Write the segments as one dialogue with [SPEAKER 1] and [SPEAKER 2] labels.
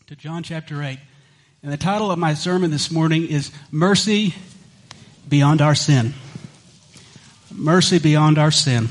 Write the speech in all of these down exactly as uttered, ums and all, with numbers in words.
[SPEAKER 1] to John chapter eight. And the title of my sermon this morning is Mercy Beyond Our Sin. Mercy Beyond Our Sin.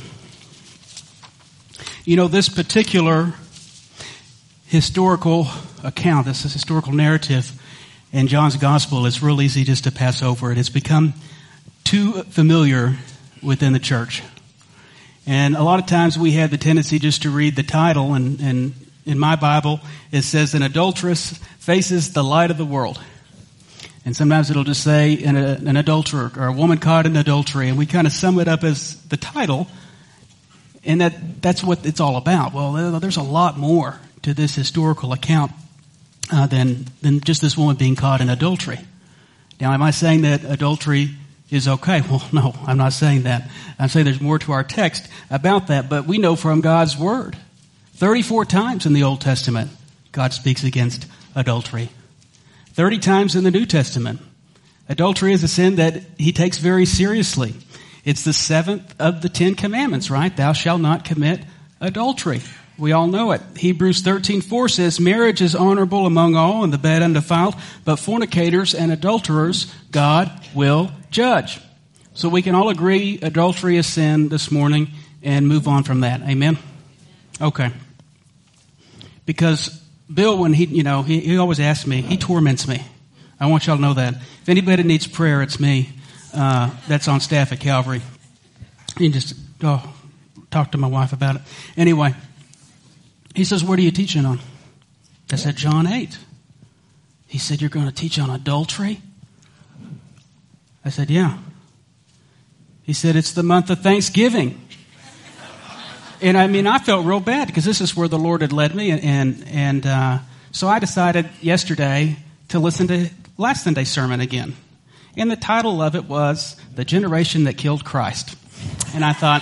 [SPEAKER 1] You know, this particular historical account, this historical narrative in John's gospel is real easy just to pass over. It has become too familiar within the church. And a lot of times we have the tendency just to read the title, and, and in my Bible it says, an adulteress faces the light of the world. And sometimes it'll just say an, an adulterer or a woman caught in adultery, and we kind of sum it up as the title, and that that's what it's all about. Well, there's a lot more to this historical account uh, than than just this woman being caught in adultery. Now, am I saying that adultery is okay? Well, no, I'm not saying that. I'm saying there's more to our text about that, but we know from God's Word, thirty-four times in the Old Testament, God speaks against adultery. thirty times in the New Testament. Adultery is a sin that He takes very seriously. It's the seventh of the Ten Commandments, right? Thou shalt not commit adultery. We all know it. Hebrews thirteen four says, marriage is honorable among all, and the bed undefiled, but fornicators and adulterers God will judge. So we can all agree adultery is sin this morning and move on from that. Amen? Okay. Because Bill, when he, you know, he, he always asks me, he torments me. I want y'all to know that. If anybody needs prayer, it's me. Uh, that's on staff at Calvary. You can just oh, talk to my wife about it. Anyway, he says, what are you teaching on? I said, John eight. He said, you're going to teach on adultery? I said, yeah. He said, it's the month of Thanksgiving. And I mean, I felt real bad because this is where the Lord had led me. And, and, and uh, so I decided yesterday to listen to last Sunday's sermon again. And the title of it was The Generation That Killed Christ. And I thought,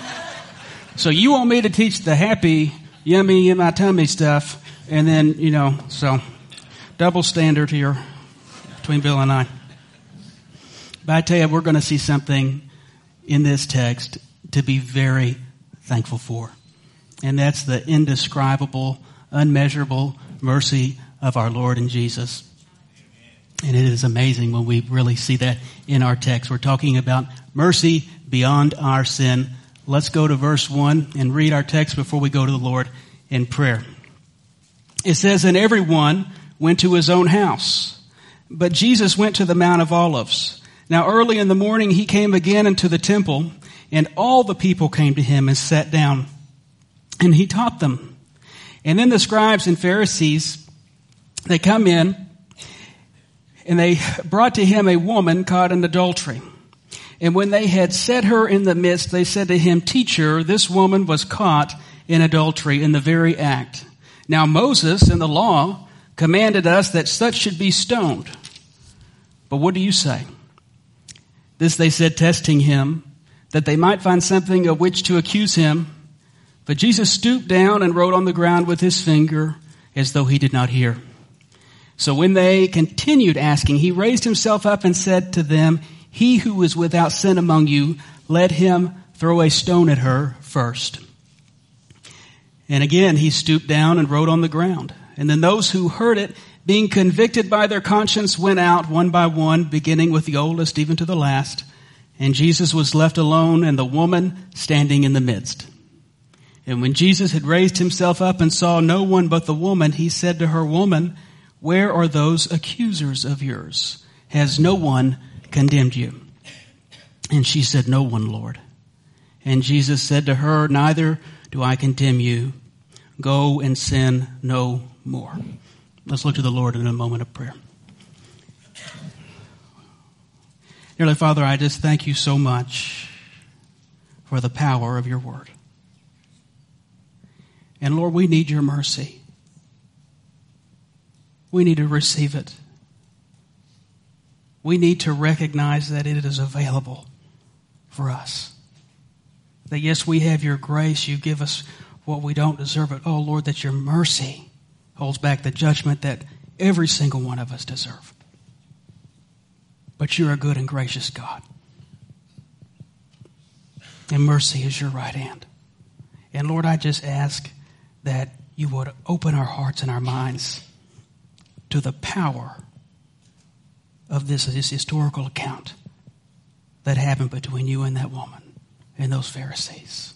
[SPEAKER 1] so you want me to teach the happy, yummy in my tummy stuff, and then, you know, so double standard here between Bill and I. But I tell you, we're going to see something in this text to be very thankful for. And that's the indescribable, unmeasurable mercy of our Lord and Jesus. And it is amazing when we really see that in our text. We're talking about mercy beyond our sin. Let's go to verse one and read our text before we go to the Lord in prayer. It says, and everyone went to his own house, but Jesus went to the Mount of Olives. Now early in the morning he came again into the temple, and all the people came to him and sat down, and he taught them. And then the scribes and Pharisees, they come in, and they brought to him a woman caught in adultery. And when they had set her in the midst, they said to him, Teacher, this woman was caught in adultery in the very act. Now Moses in the law commanded us that such should be stoned. But what do you say? This they said, testing him, that they might find something of which to accuse him. But Jesus stooped down and wrote on the ground with his finger, as though he did not hear. So when they continued asking, he raised himself up and said to them, He who is without sin among you, let him throw a stone at her first. And again he stooped down and wrote on the ground. And then those who heard it, being convicted by their conscience, went out one by one, beginning with the oldest even to the last. And Jesus was left alone, and the woman standing in the midst. And when Jesus had raised himself up and saw no one but the woman, he said to her, Woman, where are those accusers of yours? Has no one condemned you? And she said, No one, Lord. And Jesus said to her, Neither do I condemn you. Go and sin no more. Let's look to the Lord in a moment of prayer. Dearly Father, I just thank you so much for the power of your word. And Lord, we need your mercy. We need to receive it. We need to recognize that it is available for us. That yes, we have your grace. You give us what we don't deserve. But oh Lord, that your mercy holds back the judgment that every single one of us deserve. But you're a good and gracious God. And mercy is your right hand. And Lord, I just ask that you would open our hearts and our minds to the power of this, this historical account that happened between you and that woman and those Pharisees.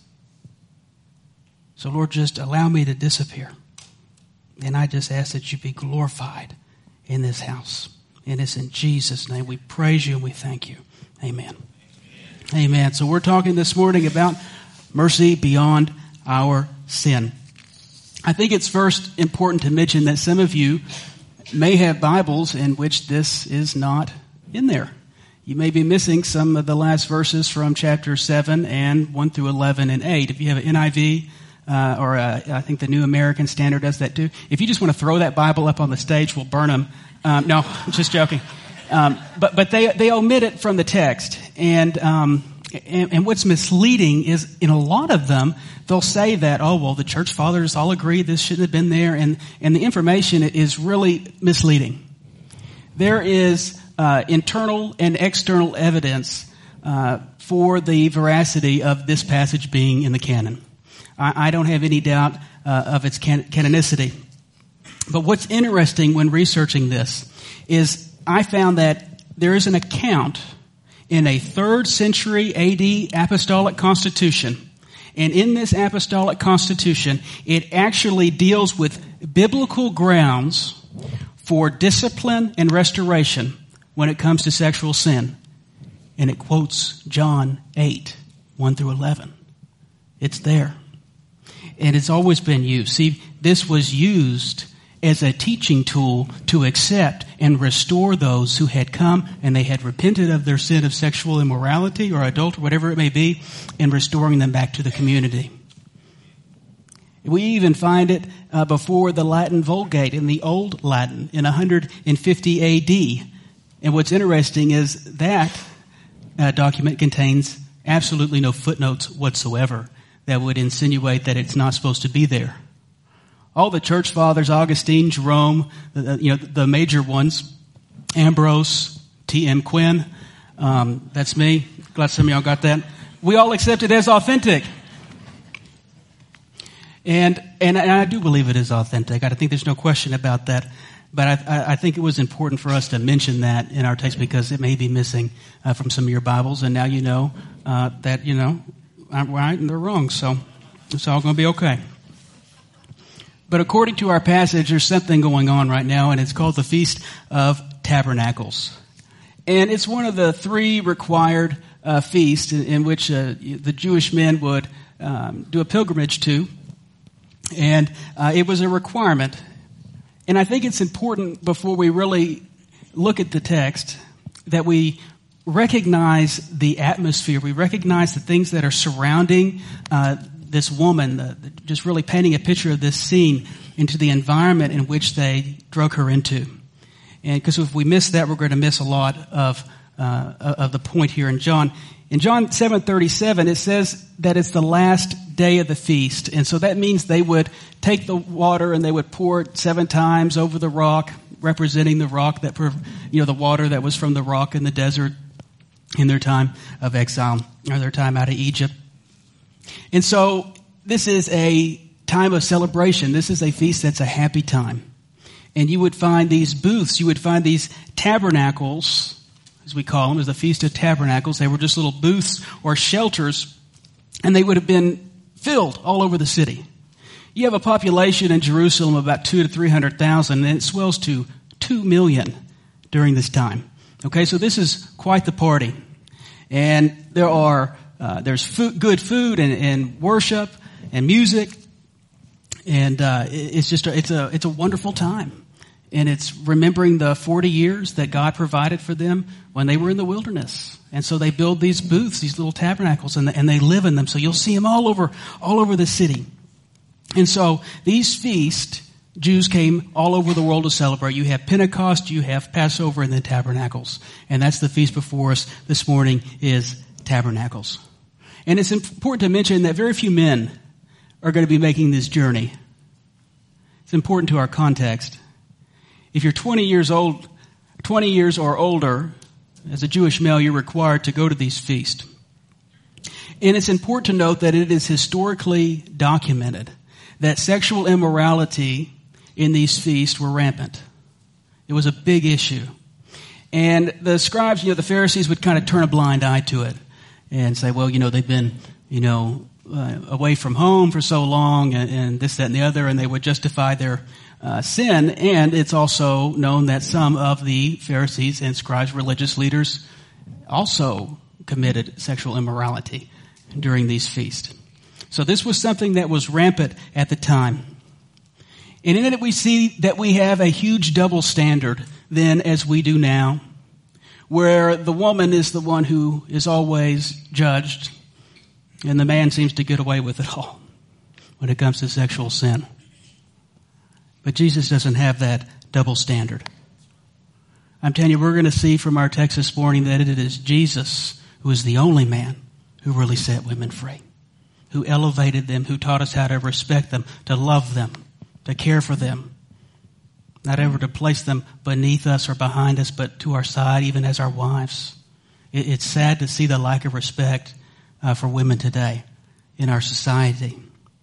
[SPEAKER 1] So, Lord, just allow me to disappear. And I just ask that you be glorified in this house. And it's in Jesus' name. We praise you and we thank you. Amen. Amen. Amen. So we're talking this morning about mercy beyond our sin. I think it's first important to mention that some of you may have Bibles in which this is not in there. You may be missing some of the last verses from chapter seven and one through eleven and eight. If you have an N I V, uh, or uh, I think the New American Standard does that too. If you just want to throw that Bible up on the stage, we'll burn them. Um, no, I'm just joking. Um, but but they they omit it from the text, and, um, and and what's misleading is in a lot of them they'll say that, oh well, the church fathers all agree this shouldn't have been there, and and the information is really misleading. There is uh, internal and external evidence uh, for the veracity of this passage being in the canon. I, I don't have any doubt uh, of its can- canonicity. But what's interesting when researching this is I found that there is an account in a third century A D apostolic constitution. And in this apostolic constitution, it actually deals with biblical grounds for discipline and restoration when it comes to sexual sin. And it quotes John eight, one through eleven. It's there. And it's always been used. See, this was used as a teaching tool to accept and restore those who had come and they had repented of their sin of sexual immorality or adultery, whatever it may be, and restoring them back to the community. We even find it uh, before the Latin Vulgate in the Old Latin in one fifty A D. And what's interesting is that uh, document contains absolutely no footnotes whatsoever that would insinuate that it's not supposed to be there. All the church fathers, Augustine, Jerome, the, you know, the major ones, Ambrose, T M Quinn, um, that's me. Glad some of y'all got that. We all accept it as authentic. And, and, and I do believe it is authentic. I think there's no question about that. But I, I think it was important for us to mention that in our text because it may be missing uh, from some of your Bibles. And now you know uh, that, you know, I'm right and they're wrong. So it's all going to be okay. But according to our passage, there's something going on right now, and it's called the Feast of Tabernacles. And it's one of the three required uh, feasts in, in which uh, the Jewish men would um, do a pilgrimage to. And uh, it was a requirement. And I think it's important before we really look at the text that we recognize the atmosphere. We recognize the things that are surrounding uh this woman, the, the, just really painting a picture of this scene into the environment in which they drug her into. And because if we miss that, we're going to miss a lot of uh, of the point here in John. In John seven thirty-seven, it says that it's the last day of the feast. And so that means they would take the water and they would pour it seven times over the rock, representing the rock that, you know, the water that was from the rock in the desert in their time of exile, or their time out of Egypt. And so this is a time of celebration. This is a feast that's a happy time. And you would find these booths, you would find these tabernacles, as we call them, as the Feast of Tabernacles. They were just little booths or shelters, and they would have been filled all over the city. You have a population in Jerusalem of about two to three hundred thousand, and it swells to two million during this time. Okay, so this is quite the party. And there are Uh, there's food, good food and, and worship and music, and uh, it's just a, it's a it's a wonderful time, and it's remembering the forty years that God provided for them when they were in the wilderness, and so they build these booths, these little tabernacles, and and they live in them. So you'll see them all over all over the city, and so these feasts, Jews came all over the world to celebrate. You have Pentecost, you have Passover, and then Tabernacles, and that's the feast before us this morning is Tabernacles. And it's important to mention that very few men are going to be making this journey. It's important to our context. If you're twenty years old, twenty years or older, as a Jewish male, you're required to go to these feasts. And it's important to note that it is historically documented that sexual immorality in these feasts were rampant. It was a big issue. And the scribes, you know, the Pharisees would kind of turn a blind eye to it and say, well, you know, they've been, you know, uh, away from home for so long and, and this, that, and the other, and they would justify their uh, sin. And it's also known that some of the Pharisees and scribes, religious leaders, also committed sexual immorality during these feasts. So this was something that was rampant at the time. And in it we see that we have a huge double standard then as we do now, where the woman is the one who is always judged and the man seems to get away with it all when it comes to sexual sin. But Jesus doesn't have that double standard. I'm telling you, we're going to see from our text this morning that it is Jesus who is the only man who really set women free, who elevated them, who taught us how to respect them, to love them, to care for them, not ever to place them beneath us or behind us, but to our side, even as our wives. It, it's sad to see the lack of respect uh, for women today in our society.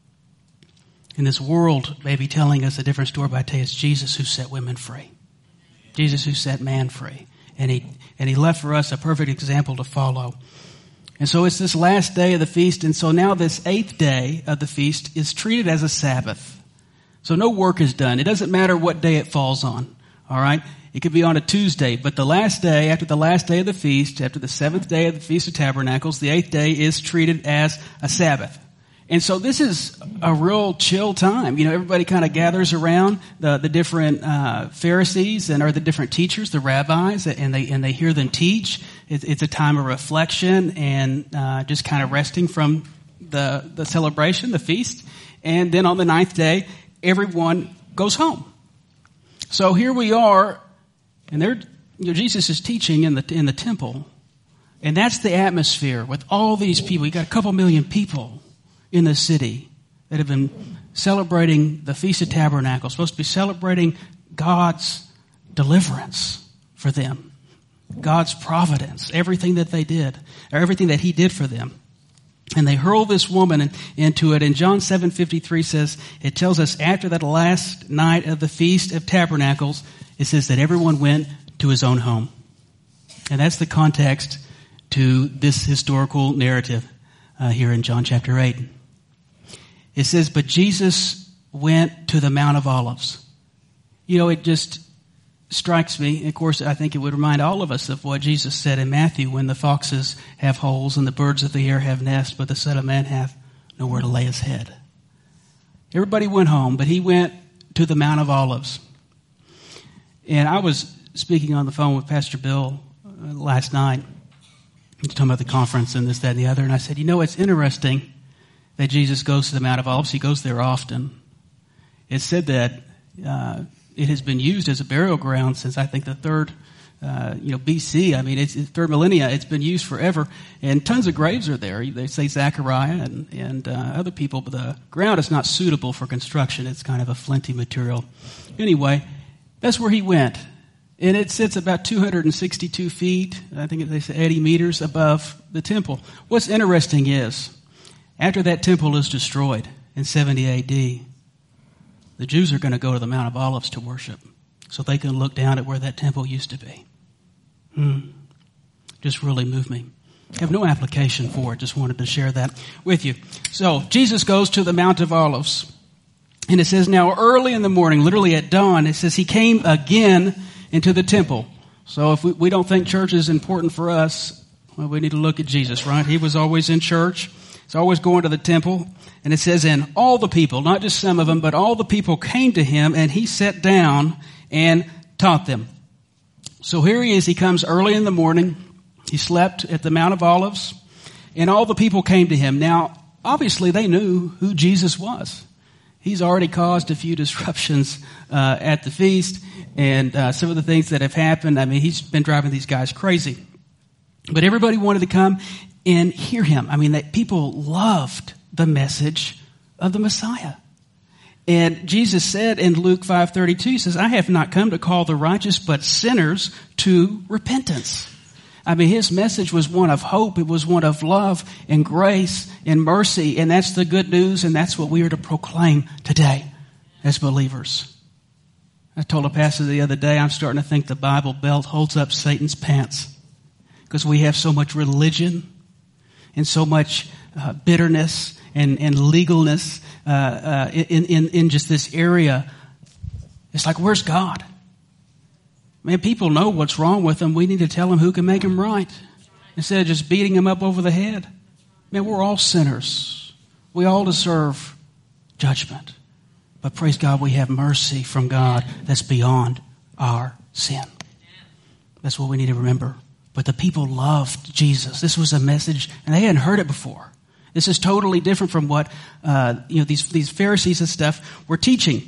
[SPEAKER 1] And this world may be telling us a different story, but I tell you, it's Jesus who set women free. Jesus who set man free. And he, and he left for us a perfect example to follow. And so it's this last day of the feast, and so now this eighth day of the feast is treated as a Sabbath. So no work is done. It doesn't matter what day it falls on. All right? It could be on a Tuesday, but the last day, after the last day of the feast, after the seventh day of the Feast of Tabernacles, the eighth day is treated as a Sabbath. And so this is a real chill time. You know, everybody kind of gathers around the, the different uh, Pharisees and or the different teachers, the rabbis, and they and they hear them teach. It's, it's a time of reflection and uh, just kind of resting from the the celebration, the feast. And then on the ninth day, everyone goes home. So here we are, and there, you know, Jesus is teaching in the in the temple, and that's the atmosphere with all these people. You got a couple million people in the city that have been celebrating the Feast of Tabernacles, supposed to be celebrating God's deliverance for them, God's providence, everything that they did, or everything that He did for them. And they hurl this woman in, into it. And John seven fifty-three says, it tells us after that last night of the Feast of Tabernacles, it says that everyone went to his own home. And that's the context to this historical narrative uh, here in John chapter eight. It says, but Jesus went to the Mount of Olives. You know, it just strikes me. And of course, I think it would remind all of us of what Jesus said in Matthew, when the foxes have holes and the birds of the air have nests, but the Son of Man hath nowhere to lay his head. Everybody went home, but he went to the Mount of Olives. And I was speaking on the phone with Pastor Bill last night, talking about the conference and this, that, and the other. And I said, you know, it's interesting that Jesus goes to the Mount of Olives. He goes there often. It's said that uh, it has been used as a burial ground since, I think, the third, uh, you know, B C. I mean, it's, it's third millennia. It's been used forever, and tons of graves are there. They say Zechariah and and uh, other people, but the ground is not suitable for construction. It's kind of a flinty material. Anyway, that's where he went, and it sits about two hundred sixty-two feet. I think they say eighty meters above the temple. What's interesting is, after that temple is destroyed in seventy A D, the Jews are going to go to the Mount of Olives to worship so they can look down at where that temple used to be. Hmm. Just really moved me. I have no application for it. Just wanted to share that with you. So Jesus goes to the Mount of Olives. And it says, now early in the morning, literally at dawn, it says he came again into the temple. So if we, we don't think church is important for us, well, we need to look at Jesus, right? He was always in church. He's always going to the temple. And it says, and all the people, not just some of them, but all the people came to him, and he sat down and taught them. So here he is. He comes early in the morning. He slept at the Mount of Olives, and all the people came to him. Now, obviously, they knew who Jesus was. He's already caused a few disruptions uh, at the feast, and uh, some of the things that have happened. I mean, he's been driving these guys crazy. But everybody wanted to come and hear him. I mean, that people loved the message of the Messiah. And Jesus said in Luke five thirty-two, he says, I have not come to call the righteous, but sinners to repentance. I mean, his message was one of hope. It was one of love and grace and mercy. And that's the good news. And that's what we are to proclaim today as believers. I told a pastor the other day, I'm starting to think the Bible Belt holds up Satan's pants because we have so much religion and so much uh, bitterness and, and legalness uh, uh, in, in, in just this area. It's like, where's God? Man, people know what's wrong with them. We need to tell them who can make them right instead of just beating them up over the head. Man, we're all sinners. We all deserve judgment. But praise God, we have mercy from God that's beyond our sin. That's what we need to remember. But the people loved Jesus. This was a message, and they hadn't heard it before. This is totally different from what uh, you know these these Pharisees and stuff were teaching.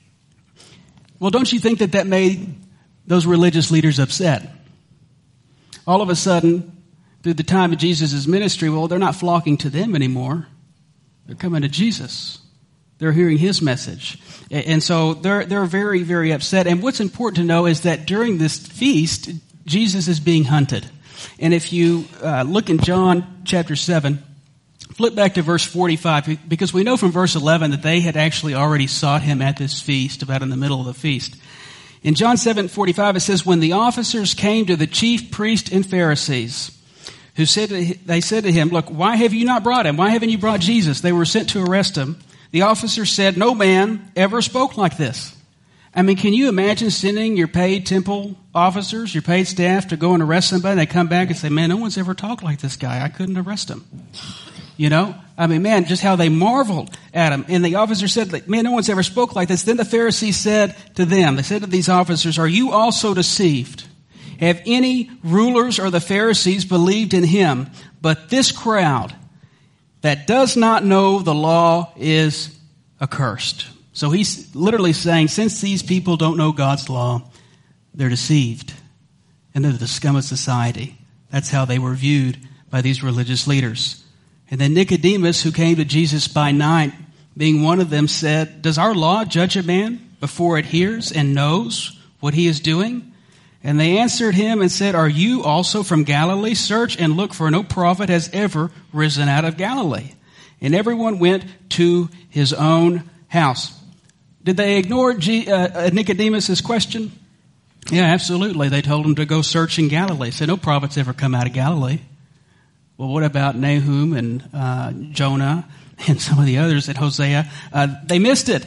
[SPEAKER 1] Well, don't you think that that made those religious leaders upset? All of a sudden, through the time of Jesus' ministry, well, they're not flocking to them anymore. They're coming to Jesus. They're hearing his message. And so they're they're very, very upset. And what's important to know is that during this feast, Jesus is being hunted. And if you uh, look in John chapter seven, flip back to verse forty-five, because we know from verse eleven that they had actually already sought him at this feast, about in the middle of the feast. In John seven forty-five, it says, when the officers came to the chief priests and Pharisees, who said to, they said to him, look, why have you not brought him? Why haven't you brought Jesus? They were sent to arrest him. The officer said, no man ever spoke like this. I mean, can you imagine sending your paid temple officers, your paid staff to go and arrest somebody? They come back and say, man, no one's ever talked like this guy. I couldn't arrest him. You know? I mean, man, just how they marveled at him. And the officer said, man, no one's ever spoke like this. Then the Pharisees said to them, they said to these officers, are you also deceived? Have any rulers or the Pharisees believed in him? But this crowd that does not know the law is accursed. So he's literally saying, since these people don't know God's law, they're deceived. And they're the scum of society. That's how they were viewed by these religious leaders. And then Nicodemus, who came to Jesus by night, being one of them, said, does our law judge a man before it hears and knows what he is doing? And they answered him and said, are you also from Galilee? Search and look, for no prophet has ever risen out of Galilee. And everyone went to his own house. Did they ignore G, uh, Nicodemus' question? Yeah, absolutely. They told him to go search in Galilee. Said no prophets ever come out of Galilee. Well, what about Nahum and uh, Jonah and some of the others at Hosea? Uh, they missed it.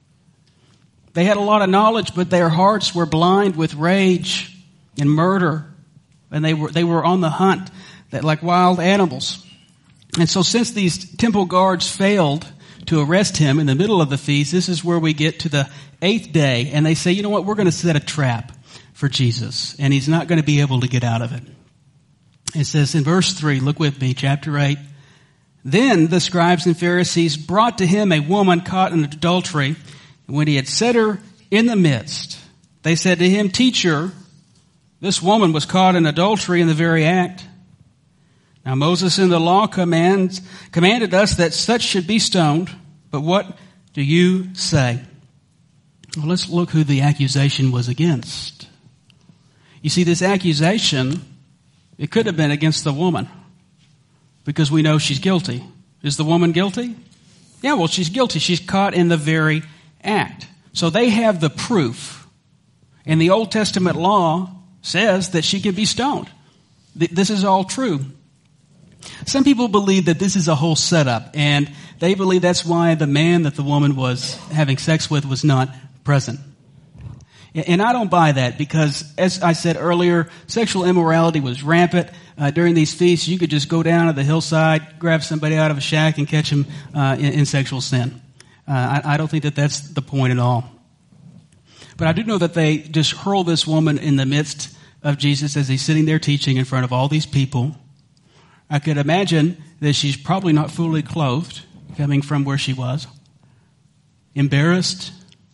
[SPEAKER 1] They had a lot of knowledge, but their hearts were blind with rage and murder. And they were they were on the hunt that like wild animals. And so since these temple guards failed to arrest him in the middle of the feast, this is where we get to the eighth day. And they say, you know what, we're going to set a trap for Jesus. And he's not going to be able to get out of it. It says in verse three, look with me, chapter eight. Then the scribes and Pharisees brought to him a woman caught in adultery. And when he had set her in the midst, they said to him, teacher, this woman was caught in adultery in the very act. Now Moses in the law commands, commanded us that such should be stoned. But what do you say? Well, let's look who the accusation was against. You see, this accusation, it could have been against the woman because we know she's guilty. Is the woman guilty? Yeah, well, she's guilty. She's caught in the very act. So they have the proof. And the Old Testament law says that she can be stoned. This is all true. Some people believe that this is a whole setup, and they believe that's why the man that the woman was having sex with was not present. And I don't buy that because, as I said earlier, sexual immorality was rampant. Uh, during these feasts, you could just go down to the hillside, grab somebody out of a shack, and catch them uh, in, in sexual sin. Uh, I, I don't think that that's the point at all. But I do know that they just hurl this woman in the midst of Jesus as he's sitting there teaching in front of all these people. I could imagine that she's probably not fully clothed, coming from where she was. Embarrassed.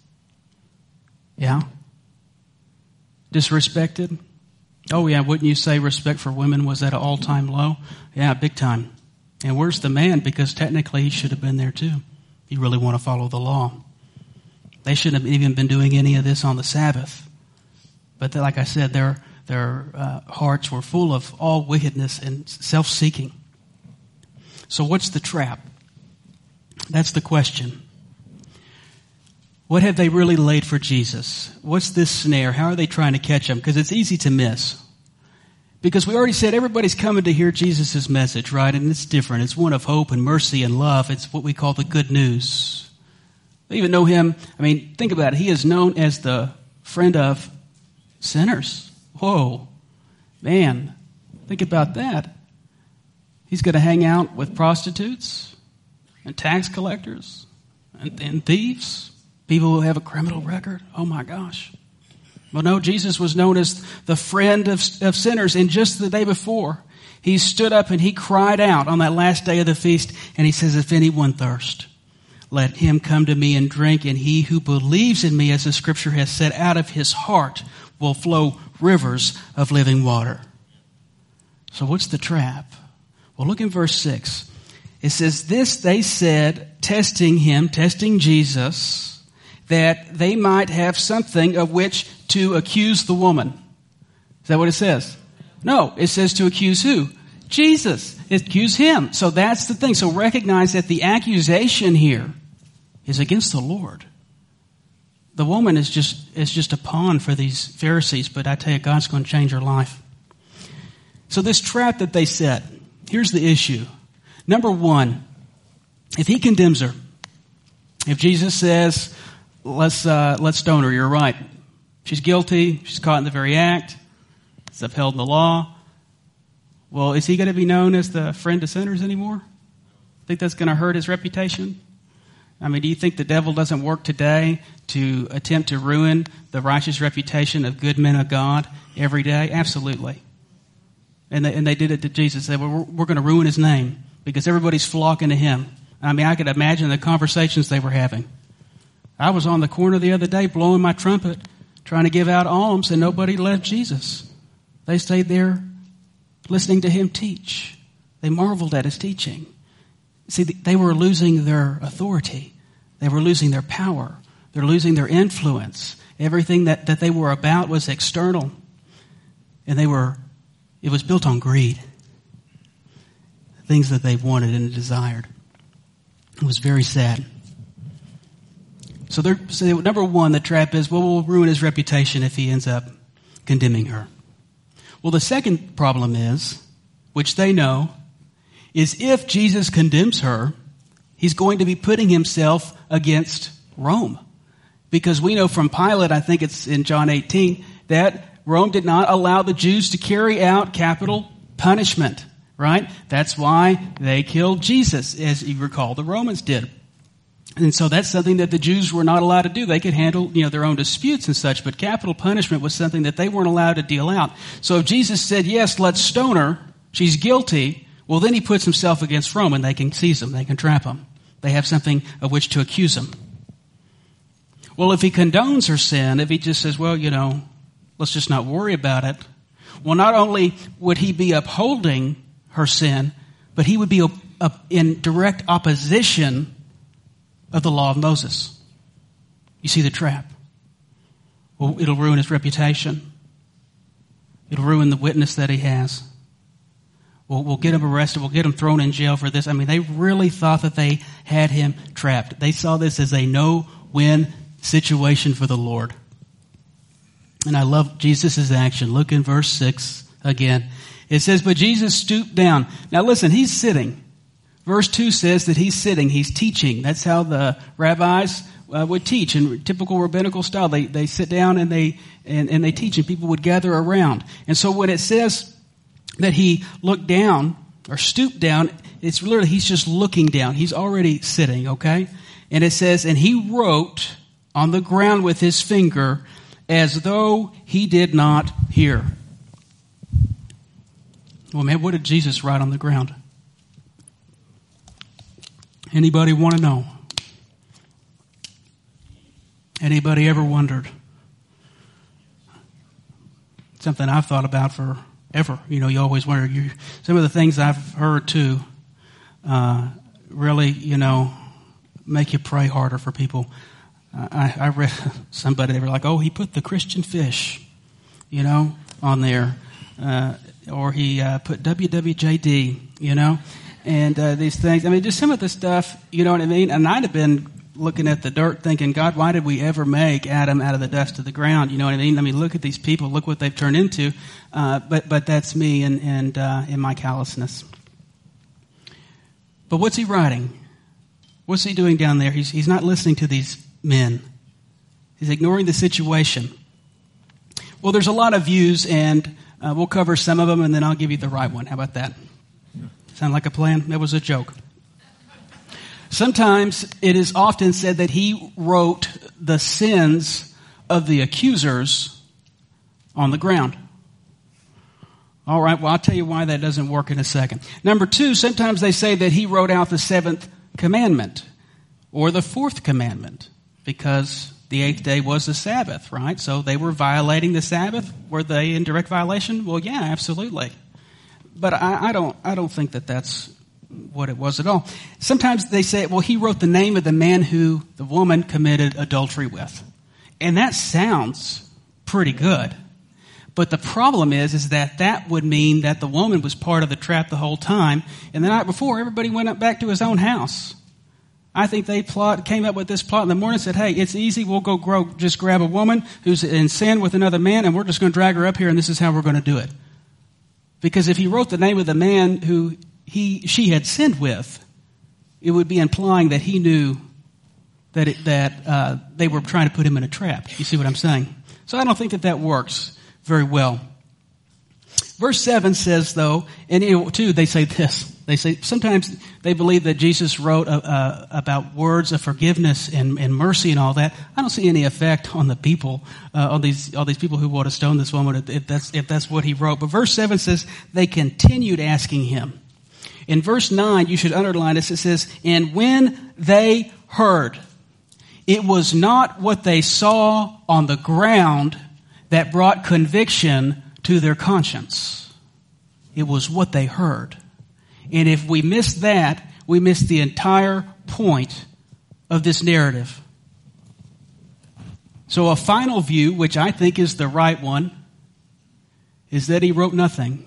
[SPEAKER 1] Yeah. Disrespected. Oh yeah, wouldn't you say respect for women was at an all-time low? Yeah, big time. And where's the man? Because technically he should have been there too. You really want to follow the law. They shouldn't have even been doing any of this on the Sabbath. But like I said, their their uh, hearts were full of all wickedness and self-seeking. So what's the trap? That's the question. What have they really laid for Jesus? What's this snare? How are they trying to catch him? Because it's easy to miss. Because we already said everybody's coming to hear Jesus' message, right? And it's different. It's one of hope and mercy and love. It's what we call the good news. They even know him. I mean, think about it. He is known as the friend of sinners. Whoa. Man, think about that. He's going to hang out with prostitutes and tax collectors and, and thieves, people who have a criminal record. Oh my gosh. Well, no, Jesus was known as the friend of, of sinners. And just the day before, he stood up and he cried out on that last day of the feast. And he says, if anyone thirst, let him come to me and drink. And he who believes in me, as the scripture has said, out of his heart will flow rivers of living water. So what's the trap? Well, look in verse six. It says, this they said, testing him, testing Jesus, that they might have something of which to accuse the woman. Is that what it says? No, it says to accuse who? Jesus. Accuse him. So that's the thing. So recognize that the accusation here is against the Lord. The woman is just, is just a pawn for these Pharisees, but I tell you, God's going to change her life. So this trap that they set, here's the issue. Number one, if he condemns her, if Jesus says, let's, uh, let's stone her, you're right. She's guilty. She's caught in the very act. It's upheld in the law. Well, is he going to be known as the friend of sinners anymore? Think that's going to hurt his reputation? I mean, do you think the devil doesn't work today to attempt to ruin the righteous reputation of good men of God every day? Absolutely. And they, and they did it to Jesus. They said, well, we're, we're going to ruin his name because everybody's flocking to him. I mean, I could imagine the conversations they were having. I was on the corner the other day blowing my trumpet, trying to give out alms, and nobody left Jesus. They stayed there listening to him teach. They marveled at his teaching. See, they were losing their authority. They were losing their power. They're losing their influence. Everything that, that they were about was external. And they were, it was built on greed. Things that they wanted and desired. It was very sad. So, they're, so number one, the trap is, well, we'll ruin his reputation if he ends up condemning her. Well, the second problem is, which they know, is if Jesus condemns her, he's going to be putting himself against Rome. Because we know from Pilate, I think it's in John eighteen, that Rome did not allow the Jews to carry out capital punishment, right? That's why they killed Jesus, as you recall the Romans did. And so that's something that the Jews were not allowed to do. They could handle, you know, their own disputes and such, but capital punishment was something that they weren't allowed to deal out. So if Jesus said, yes, let's stone her, she's guilty, well, then he puts himself against Rome and they can seize him. They can trap him. They have something of which to accuse him. Well, if he condones her sin, if he just says, well, you know, let's just not worry about it. Well, not only would he be upholding her sin, but he would be in direct opposition of the law of Moses. You see the trap. Well, it'll ruin his reputation. It'll ruin the witness that he has. We'll, we'll get him arrested. We'll get him thrown in jail for this. I mean, they really thought that they had him trapped. They saw this as a no-win situation for the Lord. And I love Jesus' action. Look in verse six again. It says, but Jesus stooped down. Now listen, he's sitting. Verse two says that he's sitting. He's teaching. That's how the rabbis uh, would teach in typical rabbinical style. They they sit down and they and, and they teach, and people would gather around. And so when it says that he looked down or stooped down, it's literally he's just looking down. He's already sitting, okay? And it says, and he wrote on the ground with his finger as though he did not hear. Well, man, what did Jesus write on the ground? Anybody want to know? Anybody ever wondered? Something I've thought about forever. You know, you always wonder. You, some of the things I've heard too uh, really, you know, make you pray harder for people. Uh, I, I read somebody, they were like, oh, he put the Christian fish, you know, on there. Uh, or he uh, put W W J D, you know. And uh, these things, I mean, just some of the stuff, you know what I mean? And I'd have been looking at the dirt thinking, God, why did we ever make Adam out of the dust of the ground? You know what I mean? I mean, look at these people. Look what they've turned into. Uh, but but that's me and, and uh, in my callousness. But what's he writing? What's he doing down there? He's, he's not listening to these men. He's ignoring the situation. Well, there's a lot of views, and uh, we'll cover some of them, and then I'll give you the right one. How about that? Sound like a plan? That was a joke. Sometimes it is often said that he wrote the sins of the accusers on the ground. All right, well, I'll tell you why that doesn't work in a second. Number two, sometimes they say that he wrote out the seventh commandment or the fourth commandment because the eighth day was the Sabbath, right? So they were violating the Sabbath. Were they in direct violation? Well, yeah, absolutely. But I, I don't, I don't think that that's what it was at all. Sometimes they say, well, he wrote the name of the man who the woman committed adultery with. And that sounds pretty good. But the problem is, is that that would mean that the woman was part of the trap the whole time. And the night before, everybody went up back to his own house. I think they plot, came up with this plot in the morning and said, hey, it's easy. We'll go grow, just grab a woman who's in sin with another man, and we're just going to drag her up here, and this is how we're going to do it. Because if he wrote the name of the man who he she had sinned with, it would be implying that he knew that it, that uh, they were trying to put him in a trap. You see what I'm saying? So I don't think that that works very well. Verse seven says, though, and it, too, they say this. They say sometimes they believe that Jesus wrote uh, uh, about words of forgiveness and, and mercy and all that. I don't see any effect on the people, uh, on these all these people who want to stone this woman if that's if that's what he wrote. But verse seven says they continued asking him. In verse nine, you should underline this. It says, and when they heard, it was not what they saw on the ground that brought conviction to their conscience. It was what they heard. And if we miss that, we miss the entire point of this narrative. So a final view, which I think is the right one, is that he wrote nothing.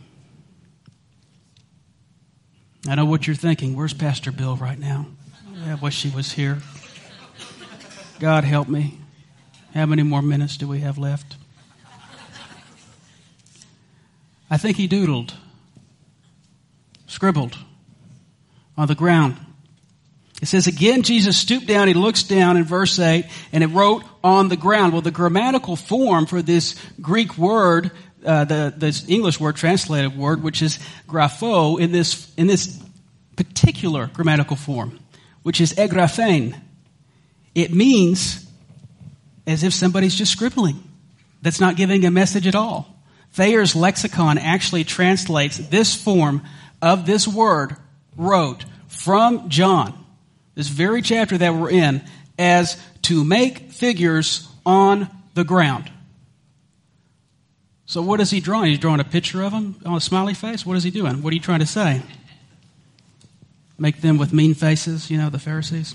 [SPEAKER 1] I know what you're thinking. Where's Pastor Bill right now? I wish she was here. God help me. How many more minutes do we have left? I think he doodled, scribbled on the ground. It says, again, Jesus stooped down, he looks down in verse eight, and it wrote on the ground. Well, the grammatical form for this Greek word, uh, the this English word, translated word, which is grapho, in this in this particular grammatical form, which is egraphein, it means as if somebody's just scribbling. That's not giving a message at all. Thayer's lexicon actually translates this form of this word, wrote, from John, this very chapter that we're in, as to make figures on the ground. So what is he drawing? He's drawing a picture of them on a smiley face? What is he doing? What are you trying to say? Make them with mean faces, you know, the Pharisees?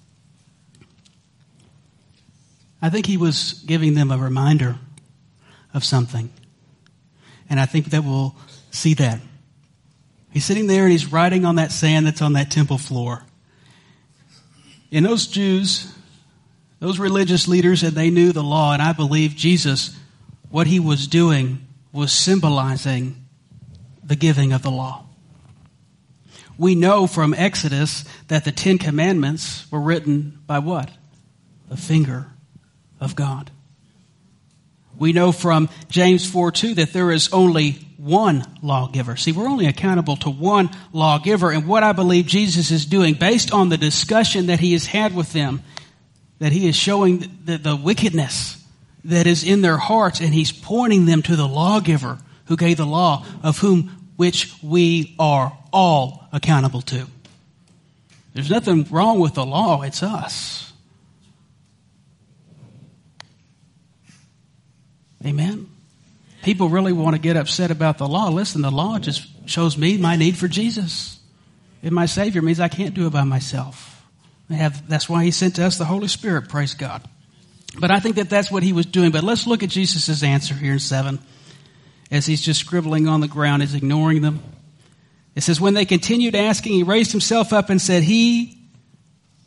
[SPEAKER 1] I think he was giving them a reminder of something. And I think that we'll see that. He's sitting there and he's writing on that sand that's on that temple floor. And those Jews, those religious leaders, and they knew the law, and I believe Jesus, what he was doing was symbolizing the giving of the law. We know from Exodus that the Ten Commandments were written by what? The finger of God. We know from James four two that there is only one lawgiver. See, we're only accountable to one lawgiver. And what I believe Jesus is doing, based on the discussion that he has had with them, that he is showing the, the wickedness that is in their hearts, and he's pointing them to the lawgiver who gave the law, of whom which we are all accountable to. There's nothing wrong with the law. It's us. Amen. People really want to get upset about the law. Listen, the law just shows me my need for Jesus. And my Savior means I can't do it by myself. I have, that's why he sent to us the Holy Spirit, praise God. But I think that that's what he was doing. But let's look at Jesus' answer here in seven. As he's just scribbling on the ground, he's ignoring them. It says, when they continued asking, he raised himself up and said, he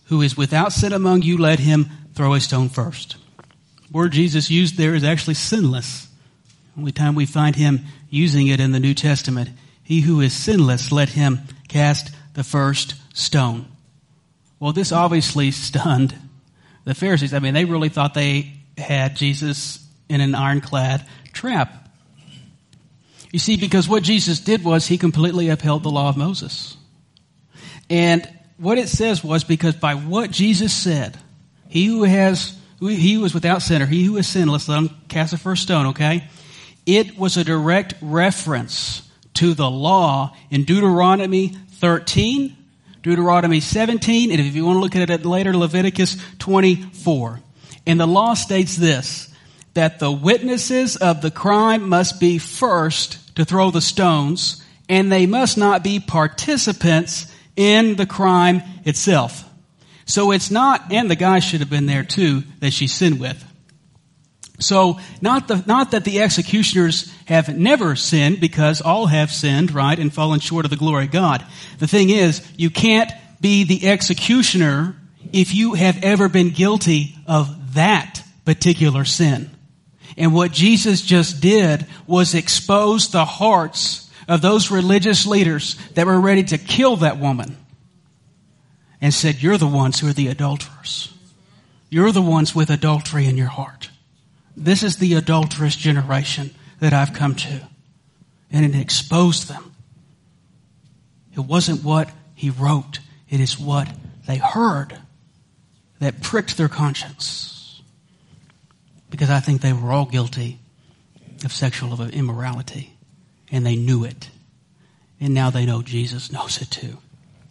[SPEAKER 1] who is without sin among you, let him throw a stone first. The word Jesus used there is actually sinless. Only time we find him using it in the New Testament. He who is sinless, let him cast the first stone. Well, this obviously stunned the Pharisees. I mean, they really thought they had Jesus in an ironclad trap. You see, because what Jesus did was he completely upheld the law of Moses. And what it says was because by what Jesus said, he who has, he who is without sin, or he who is sinless, let him cast the first stone, okay? It was a direct reference to the law in Deuteronomy thirteen, Deuteronomy seventeen, and if you want to look at it later, Leviticus twenty-four. And the law states this, that the witnesses of the crime must be first to throw the stones, and they must not be participants in the crime itself. So it's not, and the guy should have been there too, that she sinned with. So not the, not that the executioners have never sinned, because all have sinned, right, and fallen short of the glory of God. The thing is, you can't be the executioner if you have ever been guilty of that particular sin. And what Jesus just did was expose the hearts of those religious leaders that were ready to kill that woman and said, you're the ones who are the adulterers. You're the ones with adultery in your heart. This is the adulterous generation that I've come to. And it exposed them. It wasn't what he wrote. It is what they heard that pricked their conscience. Because I think they were all guilty of sexual immorality. And they knew it. And now they know Jesus knows it too.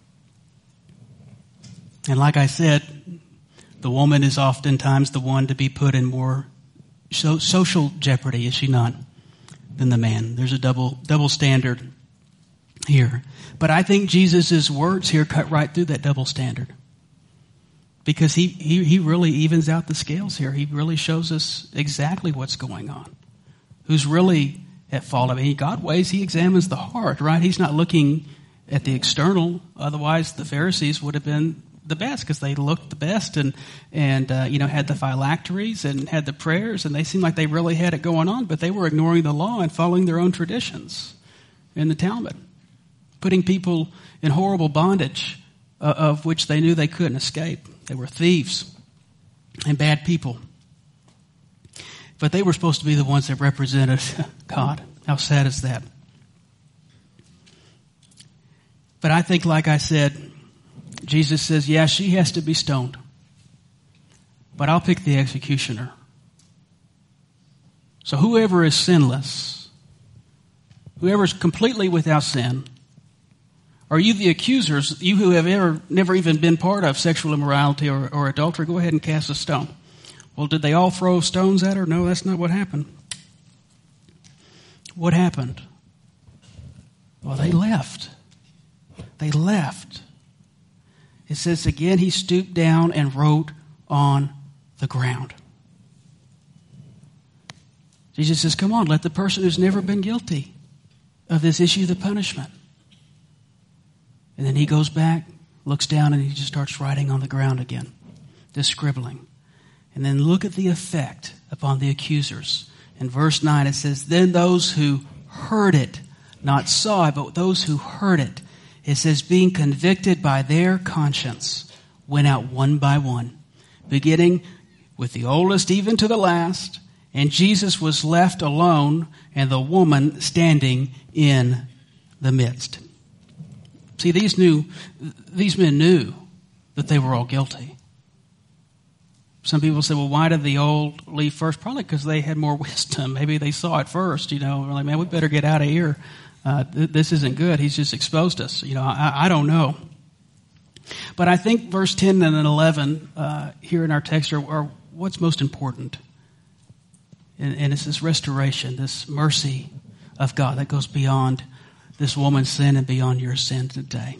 [SPEAKER 1] And like I said, the woman is oftentimes the one to be put in more so social jeopardy, is she not, than the man. There's a double double standard here. But I think Jesus' words here cut right through that double standard. Because he, he, he really evens out the scales here. He really shows us exactly what's going on. Who's really at fault. I mean, God weighs, he examines the heart, right? He's not looking at the external. Otherwise, the Pharisees would have been the best because they looked the best and, and uh, you know, had the phylacteries and had the prayers, and they seemed like they really had it going on, but they were ignoring the law and following their own traditions in the Talmud, putting people in horrible bondage uh, of which they knew they couldn't escape. They were thieves and bad people. But they were supposed to be the ones that represented God. How sad is that? But I think, like I said, Jesus says, yeah, she has to be stoned. But I'll pick the executioner. So whoever is sinless, whoever is completely without sin, or you the accusers, you who have ever never even been part of sexual immorality or, or adultery, go ahead and cast a stone. Well, did they all throw stones at her? No, that's not what happened. What happened? Well, they left. They left. It says again, he stooped down and wrote on the ground. Jesus says, come on, let the person who's never been guilty of this issue the punishment. And then he goes back, looks down, and he just starts writing on the ground again, just scribbling. And then look at the effect upon the accusers. In verse nine it says, then those who heard it, not saw it, but those who heard it, it says, being convicted by their conscience, went out one by one, beginning with the oldest even to the last, and Jesus was left alone, and the woman standing in the midst. See, these knew, these men knew that they were all guilty. Some people say, well, why did the old leave first? Probably because they had more wisdom. Maybe they saw it first, you know. We're like, man, we better get out of here. Uh, th- this isn't good. He's just exposed us. You know, I, I don't know. But I think verse ten and eleven uh, here in our text are, are what's most important. And, and it's this restoration, this mercy of God that goes beyond this woman's sin and beyond your sin today.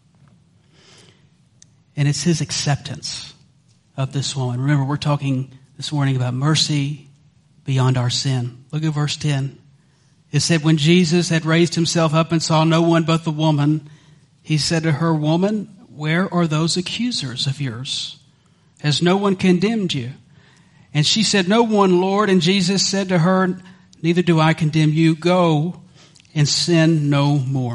[SPEAKER 1] And it's his acceptance of this woman. Remember, we're talking this morning about mercy beyond our sin. Look at verse ten. It said, when Jesus had raised himself up and saw no one but the woman, he said to her, woman, where are those accusers of yours? Has no one condemned you? And she said, no one, Lord. And Jesus said to her, neither do I condemn you. Go and sin no more.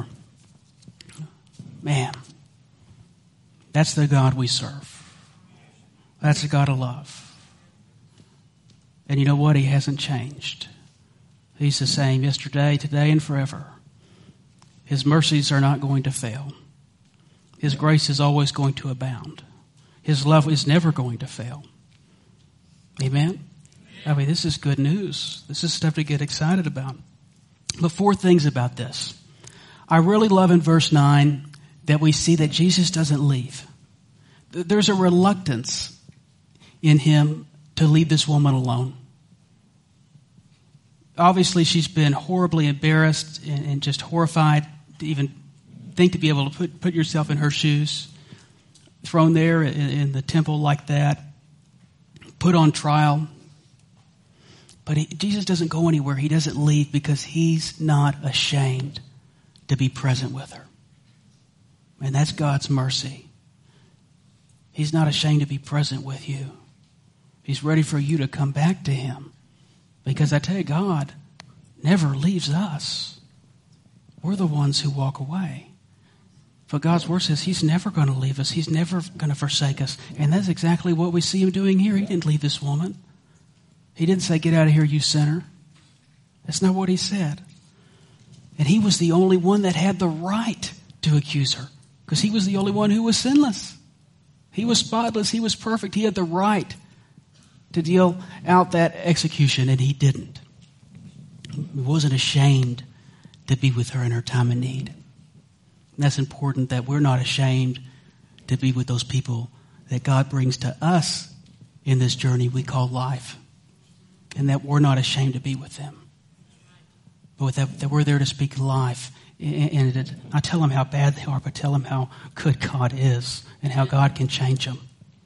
[SPEAKER 1] Man, that's the God we serve. That's the God of love. And you know what? He hasn't changed. He's the same yesterday, today, and forever. His mercies are not going to fail. His grace is always going to abound. His love is never going to fail. Amen? I mean, this is good news. This is stuff to get excited about. But four things about this. I really love in verse nine that we see that Jesus doesn't leave. There's a reluctance in him to leave this woman alone. Obviously, she's been horribly embarrassed and, and just horrified to even think to be able to put, put yourself in her shoes, thrown there in, in the temple like that, put on trial. But he, Jesus doesn't go anywhere. He doesn't leave because he's not ashamed to be present with her. And that's God's mercy. He's not ashamed to be present with you. He's ready for you to come back to him. Because I tell you, God never leaves us. We're the ones who walk away. But God's word says he's never going to leave us. He's never going to forsake us. And that's exactly what we see him doing here. He didn't leave this woman. He didn't say, get out of here, you sinner. That's not what he said. And he was the only one that had the right to accuse her. Because he was the only one who was sinless. He was spotless. He was perfect. He had the right to deal out that execution, and he didn't. He wasn't ashamed to be with her in her time of need. And that's important, that we're not ashamed to be with those people that God brings to us in this journey we call life. And that we're not ashamed to be with them. But that, that we're there to speak life. And, and it, I tell them how bad they are, but tell them how good God is and how God can change them.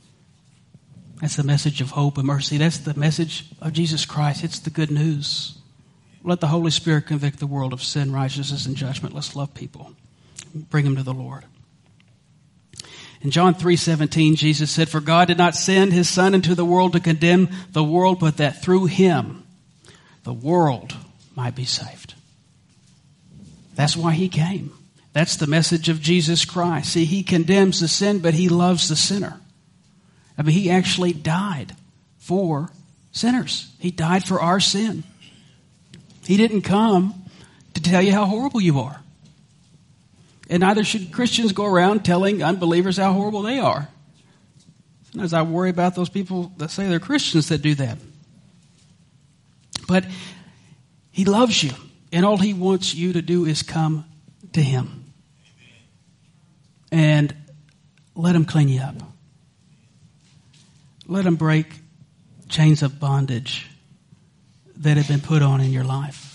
[SPEAKER 1] That's the message of hope and mercy. That's the message of Jesus Christ. It's the good news. Let the Holy Spirit convict the world of sin, righteousness, and judgment. Let's love people. Bring them to the Lord. In John three seventeen, Jesus said, for God did not send his Son into the world to condemn the world, but that through him the world might be saved. That's why he came. That's the message of Jesus Christ. See, he condemns the sin, but he loves the sinner. I mean, he actually died for sinners. He died for our sin. He didn't come to tell you how horrible you are. And neither should Christians go around telling unbelievers how horrible they are. Sometimes I worry about those people that say they're Christians that do that. But he loves you, and all he wants you to do is come to him. And let him clean you up. Let him break chains of bondage that have been put on in your life.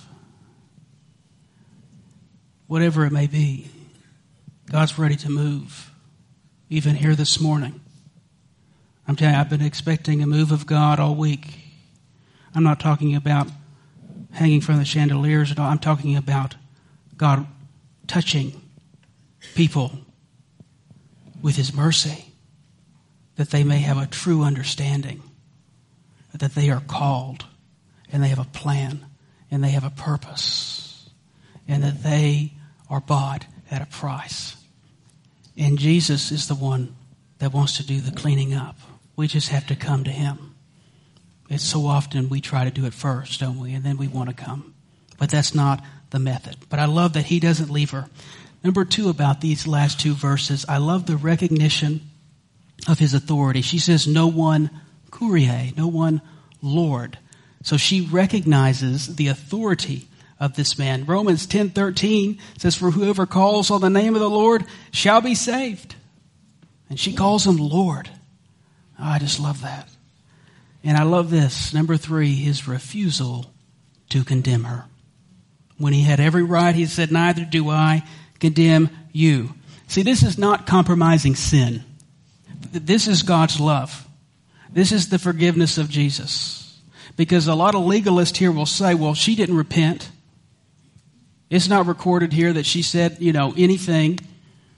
[SPEAKER 1] Whatever it may be, God's ready to move, even here this morning. I'm telling you, I've been expecting a move of God all week. I'm not talking about hanging from the chandeliers at all. I'm talking about God touching people with his mercy, that they may have a true understanding, that they are called, and they have a plan, and they have a purpose, and that they are bought at a price. And Jesus is the one that wants to do the cleaning up. We just have to come to him. It's so often we try to do it first, don't we? And then we want to come. But that's not the method. But I love that he doesn't leave her. Number two about these last two verses, I love the recognition of his authority. She says, no one Kyrie, no one Lord. So she recognizes the authority of this man. Romans ten thirteen says, for whoever calls on the name of the Lord shall be saved. And she calls him Lord. Oh, I just love that. And I love this. Number three, his refusal to condemn her. When he had every right, he said, neither do I condemn you. See, this is not compromising sin. This is God's love. This is the forgiveness of Jesus. Because a lot of legalists here will say, well, she didn't repent. It's not recorded here that she said, you know, anything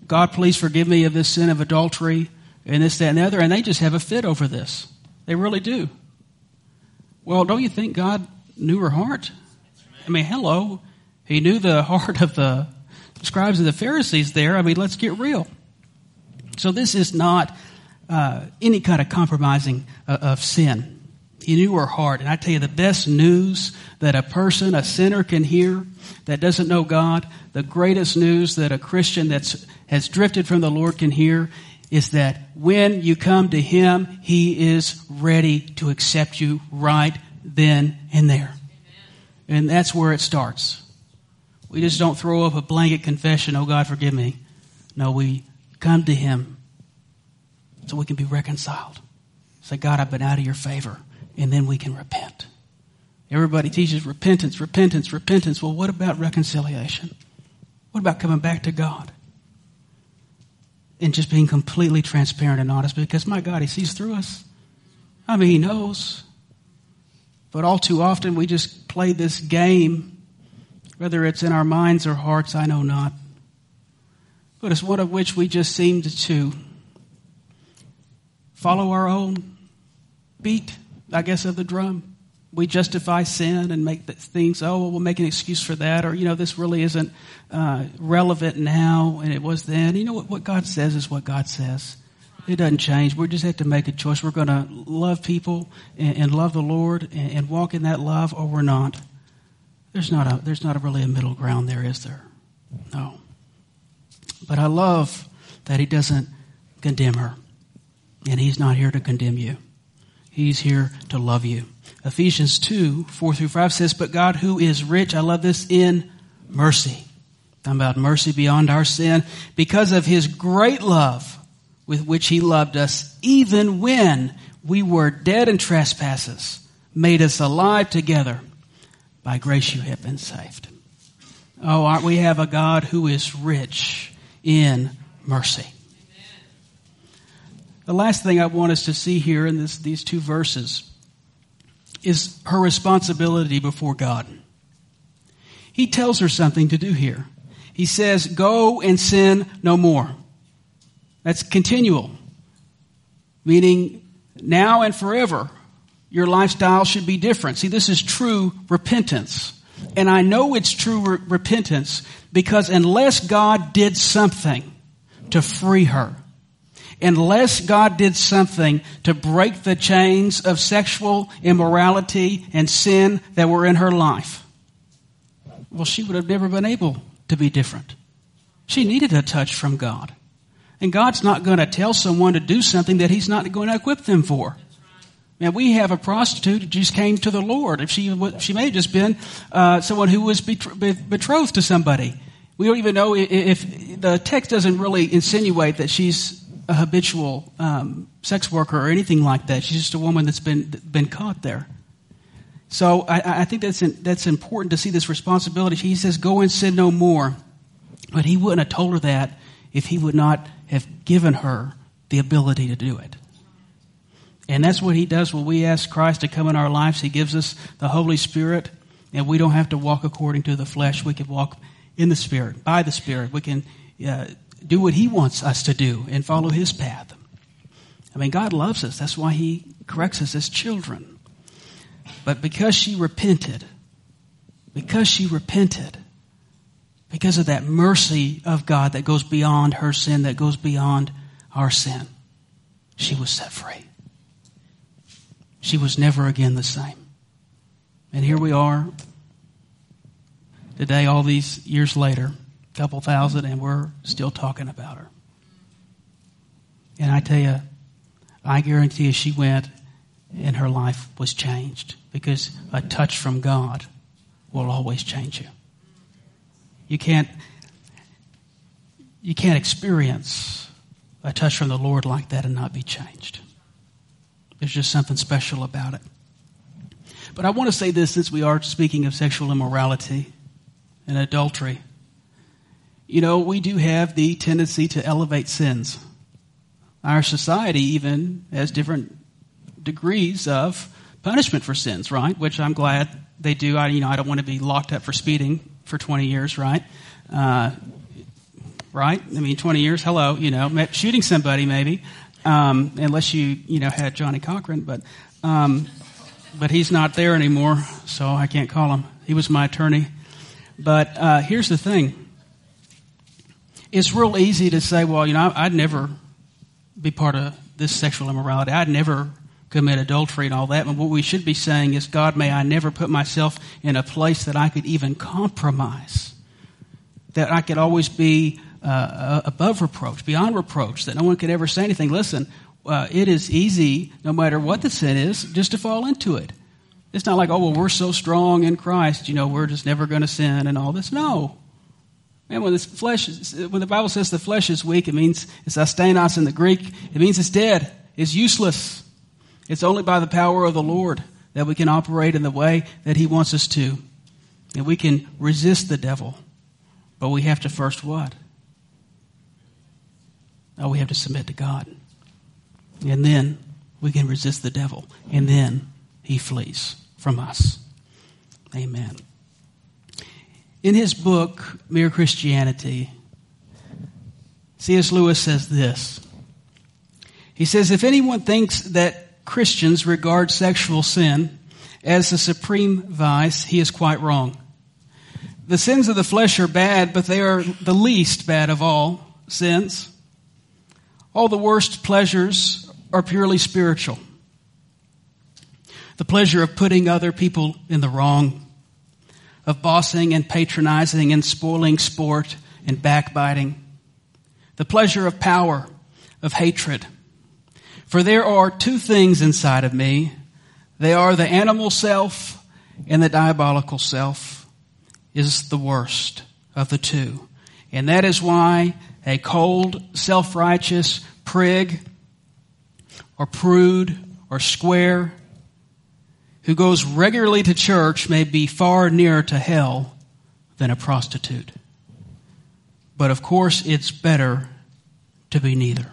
[SPEAKER 1] God, please forgive me of this sin of adultery and this, that, and the other, and they just have a fit over this. They really do. Well, don't you think God knew her heart? I mean, hello. He knew the heart of the scribes and the Pharisees there. I mean, let's get real. So this is not uh, any kind of compromising uh, of sin. He knew her heart. And I tell you, the best news that a person, a sinner can hear that doesn't know God, the greatest news that a Christian that has drifted from the Lord can hear is that when you come to Him, He is ready to accept you right then and there. Amen. And that's where it starts. We just don't throw up a blanket confession, oh God, forgive me. No, we come to Him so we can be reconciled. Say, God, I've been out of your favor. And then we can repent. Everybody teaches repentance, repentance, repentance. Well, what about reconciliation? What about coming back to God? And just being completely transparent and honest, because my God, He sees through us. I mean, He knows. But all too often we just play this game, whether it's in our minds or hearts, I know not. But it's one of which we just seem to follow our own beat, I guess, of the drum. We justify sin and make things, oh, well, we'll make an excuse for that. Or, you know, this really isn't uh, relevant now and it was then. You know what, what God says is what God says. It doesn't change. We just have to make a choice. We're going to love people and, and love the Lord and, and walk in that love, or we're not. There's not a, there's not a really a middle ground there, is there? No. But I love that He doesn't condemn her. And He's not here to condemn you. He's here to love you. Ephesians two, four through five says, but God who is rich, I love this, in mercy. Talking about mercy beyond our sin. Because of His great love with which He loved us, even when we were dead in trespasses, made us alive together. By grace you have been saved. Oh, aren't we have a God who is rich in mercy? The last thing I want us to see here in this, these two verses is her responsibility before God. He tells her something to do here. He says, go and sin no more. That's continual, meaning now and forever, your lifestyle should be different. See, this is true repentance. And I know it's true re- repentance because unless God did something to free her, unless God did something to break the chains of sexual immorality and sin that were in her life, well, she would have never been able to be different. She needed a touch from God. And God's not going to tell someone to do something that He's not going to equip them for. Now, we have a prostitute who just came to the Lord. If she she may have just been uh, someone who was betrothed to somebody. We don't even know if, if the text doesn't really insinuate that she's a habitual um, sex worker or anything like that. She's just a woman that's been been caught there. So I, I think that's in, that's important to see this responsibility. He says, "Go and sin no more," but He wouldn't have told her that if He would not have given her the ability to do it. And that's what He does when we ask Christ to come in our lives. He gives us the Holy Spirit, and we don't have to walk according to the flesh. We can walk in the Spirit, by the Spirit. We can uh, do what He wants us to do and follow His path. I mean, God loves us. That's why He corrects us as children. But because she repented, because she repented, because of that mercy of God that goes beyond her sin, that goes beyond our sin, she was set free. She was never again the same. And here we are today, all these years later, a couple thousand, and we're still talking about her. And I tell you, I guarantee you she went and her life was changed, because a touch from God will always change you. You can't, you can't experience a touch from the Lord like that and not be changed. There's just something special about it. But I want to say this, since we are speaking of sexual immorality and adultery. You know, we do have the tendency to elevate sins. Our society even has different degrees of punishment for sins, right? Which I'm glad they do. I, you know, I don't want to be locked up for speeding for twenty years, right? Uh, right? I mean, twenty years, hello, you know, shooting somebody maybe, um, unless you, you know, had Johnny Cochran, but, um, but he's not there anymore, so I can't call him. He was my attorney. But uh, here's the thing. It's real easy to say, well, you know, I'd never be part of this sexual immorality. I'd never commit adultery and all that. And what we should be saying is, God, may I never put myself in a place that I could even compromise, that I could always be uh, above reproach, beyond reproach, that no one could ever say anything. Listen, uh, it is easy, no matter what the sin is, just to fall into it. It's not like, oh, well, we're so strong in Christ, you know, we're just never going to sin and all this. No. Man, when, this flesh is, when the Bible says the flesh is weak, it means, it's astenos in the Greek, it means it's dead, it's useless. It's only by the power of the Lord that we can operate in the way that He wants us to. And we can resist the devil. But we have to first what? Oh, we have to submit to God. And then we can resist the devil. And then he flees from us. Amen. In his book, Mere Christianity, C S Lewis says this. He says, if anyone thinks that Christians regard sexual sin as the supreme vice, he is quite wrong. The sins of the flesh are bad, but they are the least bad of all sins. All the worst pleasures are purely spiritual. The pleasure of putting other people in the wrong, of bossing and patronizing and spoiling sport and backbiting. The pleasure of power, of hatred. For there are two things inside of me. They are the animal self, and the diabolical self is the worst of the two. And that is why a cold, self-righteous prig or prude or square who goes regularly to church may be far nearer to hell than a prostitute. But of course, it's better to be neither.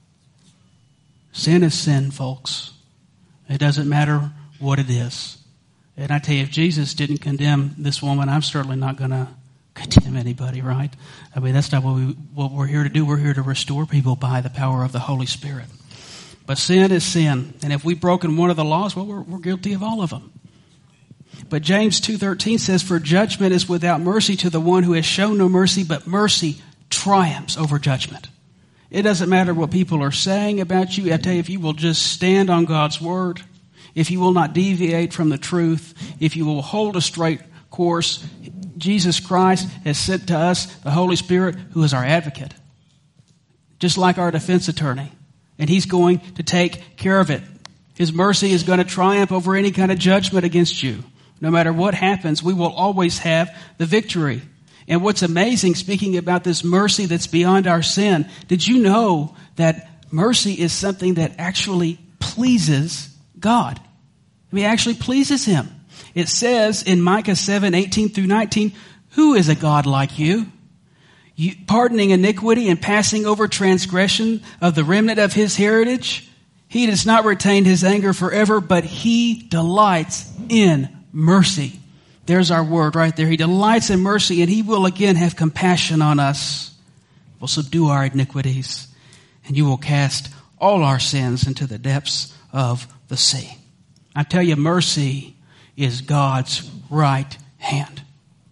[SPEAKER 1] Sin is sin, folks. It doesn't matter what it is. And I tell you, if Jesus didn't condemn this woman, I'm certainly not going to condemn anybody, right? I mean, that's not what, we, what we're here to do. We're here to restore people by the power of the Holy Spirit. But sin is sin. And if we've broken one of the laws, well, we're, we're guilty of all of them. But James two thirteen says, for judgment is without mercy to the one who has shown no mercy, but mercy triumphs over judgment. It doesn't matter what people are saying about you. I tell you, if you will just stand on God's word, if you will not deviate from the truth, if you will hold a straight course, Jesus Christ has sent to us the Holy Spirit, who is our advocate, just like our defense attorney. And He's going to take care of it. His mercy is going to triumph over any kind of judgment against you. No matter what happens, we will always have the victory. And what's amazing, speaking about this mercy that's beyond our sin, did you know that mercy is something that actually pleases God? I mean, it actually pleases Him. It says in Micah seven, eighteen through nineteen, who is a God like you? You pardoning iniquity and passing over transgression of the remnant of His heritage? He does not retain His anger forever, but He delights in mercy. There's our word right there. He delights in mercy, and He will again have compassion on us. Will subdue our iniquities, and you will cast all our sins into the depths of the sea. I tell you, mercy is God's right hand.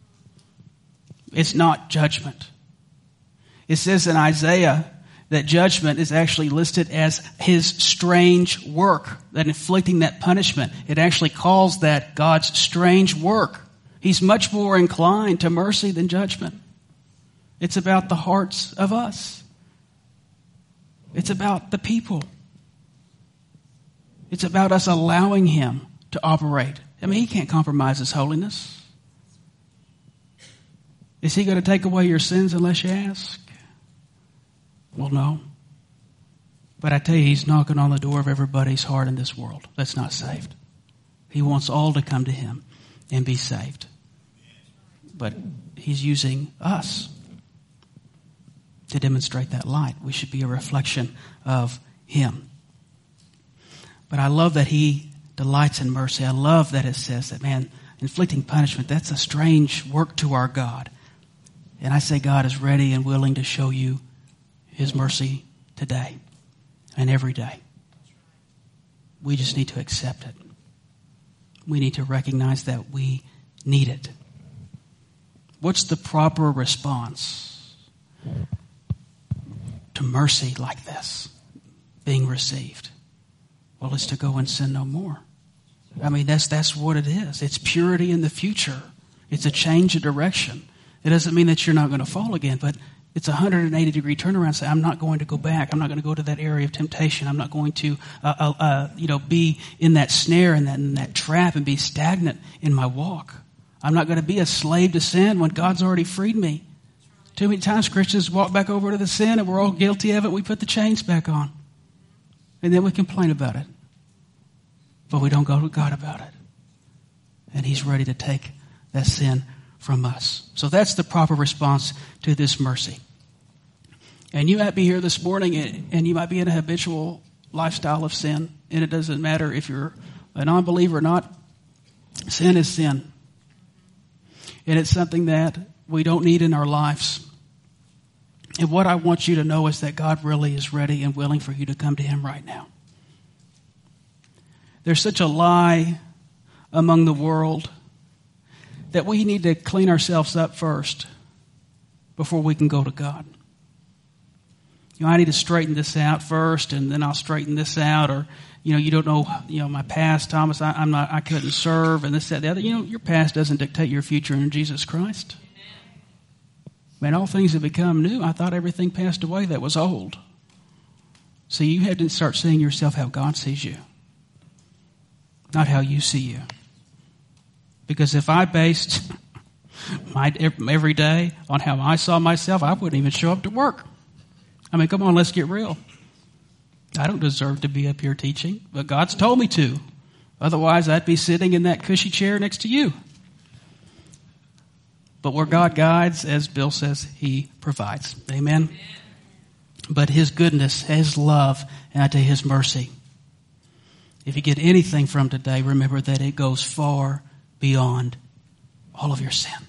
[SPEAKER 1] It's not judgment. It says in Isaiah that judgment is actually listed as His strange work, that inflicting that punishment. It actually calls that God's strange work. He's much more inclined to mercy than judgment. It's about the hearts of us. It's about the people. It's about us allowing Him to operate. I mean, He can't compromise His holiness. Is He going to take away your sins unless you ask? Well, no. But I tell you, He's knocking on the door of everybody's heart in this world that's not saved. He wants all to come to Him and be saved. But He's using us to demonstrate that light. We should be a reflection of Him. But I love that He delights in mercy. I love that it says that, man, inflicting punishment, that's a strange work to our God. And I say God is ready and willing to show you his mercy today and every day. We just need to accept it. We need to recognize that we need it. What's the proper response to mercy like this being received? Well, it's to go and sin no more. I mean, that's that's what it is. It's purity in the future. It's a change of direction. It doesn't mean that you're not going to fall again, but it's a one hundred eighty degree turnaround. Say, I'm not going to go back. I'm not going to go to that area of temptation. I'm not going to, uh, uh, uh, you know, be in that snare and that, in that trap and be stagnant in my walk. I'm not going to be a slave to sin when God's already freed me. Too many times Christians walk back over to the sin and we're all guilty of it. We put the chains back on. And then we complain about it. But we don't go to God about it. And he's ready to take that sin from us. So that's the proper response to this mercy. And you might be here this morning and you might be in a habitual lifestyle of sin. And it doesn't matter if you're a non-believer or not. Sin is sin. And it's something that we don't need in our lives. And what I want you to know is that God really is ready and willing for you to come to him right now. There's such a lie among the world that we need to clean ourselves up first before we can go to God. You know, I need to straighten this out first, and then I'll straighten this out. Or, you know, you don't know, you know, my past, Thomas. I, I'm not. I couldn't serve, and this, that, the other. You know, your past doesn't dictate your future in Jesus Christ. Man, all things have become new. I thought everything passed away that was old. So you have to start seeing yourself how God sees you, not how you see you. Because if I based my every day on how I saw myself, I wouldn't even show up to work. I mean, come on, let's get real. I don't deserve to be up here teaching, but God's told me to. Otherwise, I'd be sitting in that cushy chair next to you. But where God guides, as Bill says, he provides. Amen? Amen. But his goodness, his love, and I tell you, his mercy. If you get anything from today, remember that it goes far beyond all of your sin.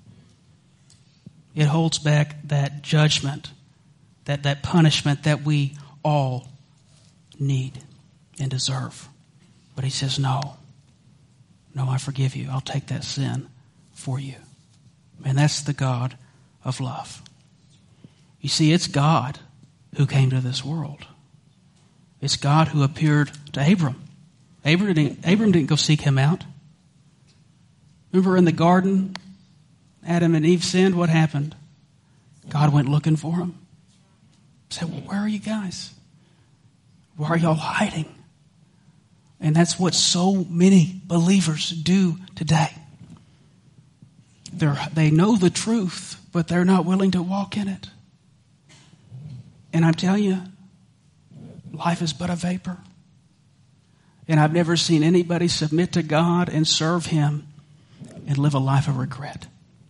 [SPEAKER 1] It holds back that judgment, that, that punishment that we all need and deserve. But he says, no, no, I forgive you. I'll take that sin for you. And that's the God of love. You see, it's God who came to this world. It's God who appeared to Abram. Abram didn't, Abram didn't go seek him out. Remember in the garden, Adam and Eve sinned. What happened? God went looking for them. Said, well, where are you guys? Why are y'all hiding? And that's what so many believers do today. They're, they know the truth, but they're not willing to walk in it. And I'm telling you, life is but a vapor. And I've never seen anybody submit to God and serve him and live a life of regret.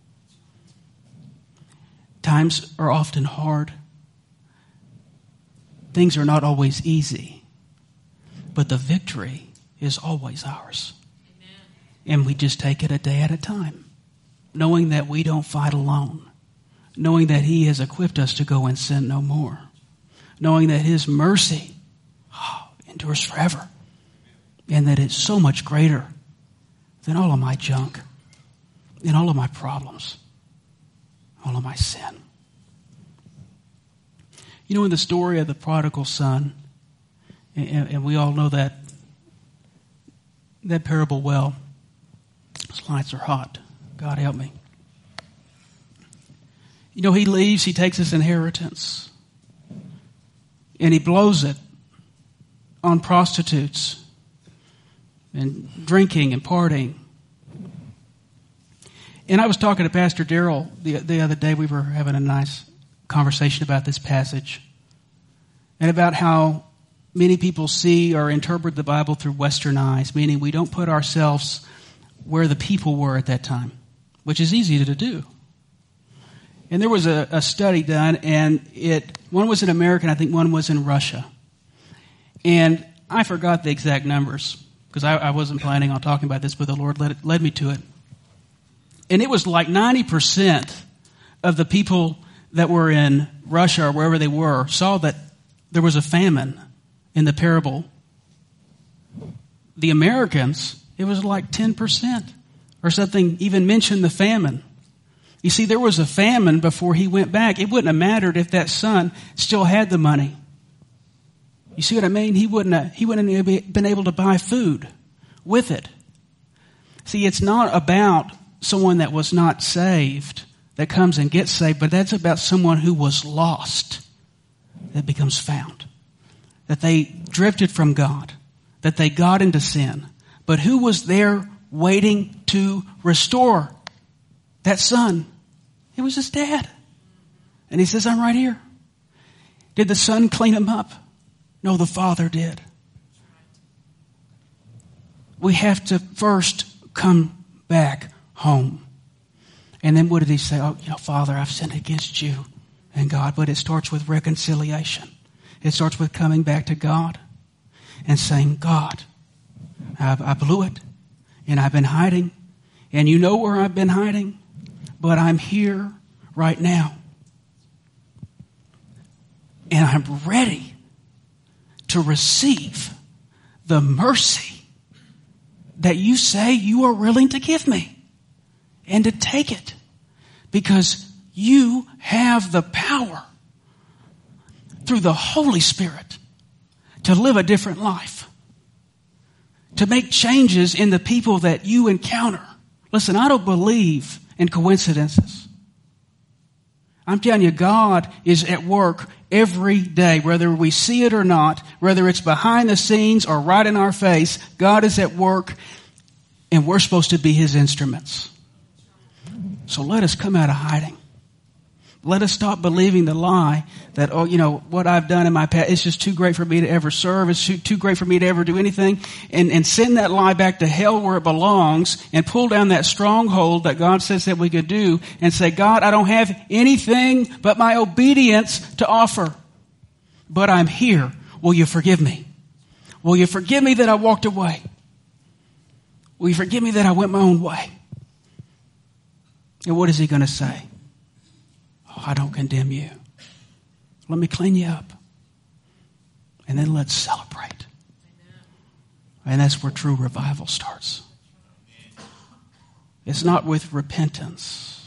[SPEAKER 1] Times are often hard. Things are not always easy. But the victory is always ours. Amen. And we just take it a day at a time, knowing that we don't fight alone, knowing that he has equipped us to go and sin no more, knowing that his mercy oh, endures forever, and that it's so much greater than all of my junk and all of my problems, all of my sin. You know, in the story of the prodigal son, and, and we all know that that parable well. Those lights are hot. God help me. You know, he leaves, he takes his inheritance, and he blows it on prostitutes and drinking and partying. And I was talking to Pastor Darrell the, the other day. We were having a nice conversation about this passage and about how many people see or interpret the Bible through Western eyes, meaning we don't put ourselves where the people were at that time, which is easy to do. And there was a, a study done, and it one was in America, and I think one was in Russia. And I forgot the exact numbers because I, I wasn't planning on talking about this, but the Lord led, it, led me to it. And it was like ninety percent of the people that were in Russia or wherever they were saw that there was a famine in the parable. The Americans, it was like ten percent or something, even mentioned the famine. You see, there was a famine before he went back. It wouldn't have mattered if that son still had the money. You see what I mean? He wouldn't have, he wouldn't have been able to buy food with it. See, it's not about someone that was not saved that comes and gets saved, but that's about someone who was lost that becomes found. That they drifted from God, that they got into sin. But who was there waiting to restore that son? It was his dad. And he says, I'm right here. Did the son clean him up? No, the father did. We have to first come back home. And then what did he say? Oh, you know, Father, I've sinned against you and God. But it starts with reconciliation. It starts with coming back to God and saying, God, I, I blew it and I've been hiding. And you know where I've been hiding, but I'm here right now. And I'm ready to receive the mercy that you say you are willing to give me and to take it because you have the power through the Holy Spirit to live a different life, to make changes in the people that you encounter. Listen, I don't believe in coincidences. I'm telling you, God is at work every day, whether we see it or not, whether it's behind the scenes or right in our face. God is at work, and we're supposed to be His instruments. So let us come out of hiding. Let us stop believing the lie that, oh, you know, what I've done in my past, it's just too great for me to ever serve. It's too, too great for me to ever do anything. And, and send that lie back to hell where it belongs and pull down that stronghold that God says that we could do and say, God, I don't have anything but my obedience to offer. But I'm here. Will you forgive me? Will you forgive me that I walked away? Will you forgive me that I went my own way? And what is He going to say? Oh, I don't condemn you. Let me clean you up. And then let's celebrate. Amen. And that's where true revival starts. It's not with repentance.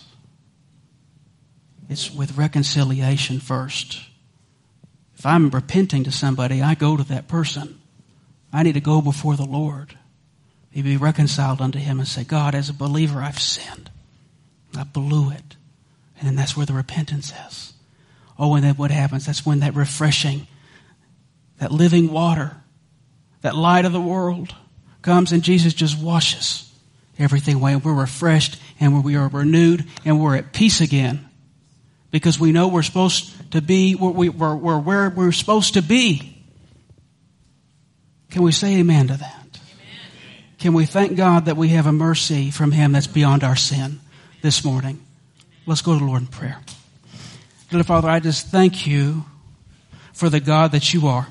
[SPEAKER 1] It's with reconciliation first. If I'm repenting to somebody, I go to that person. I need to go before the Lord. He be reconciled unto Him and say, God, as a believer, I've sinned. I blew it. And then that's where the repentance is. Oh, and then what happens? That's when that refreshing, that living water, that light of the world comes and Jesus just washes everything away. And we're refreshed and we are renewed and we're at peace again. Because we know we're supposed to be where we, we're, we're where we're supposed to be. Can we say amen to that? Amen. Can we thank God that we have a mercy from Him that's beyond our sin this morning? Let's go to the Lord in prayer. Dear Father, I just thank You for the God that You are.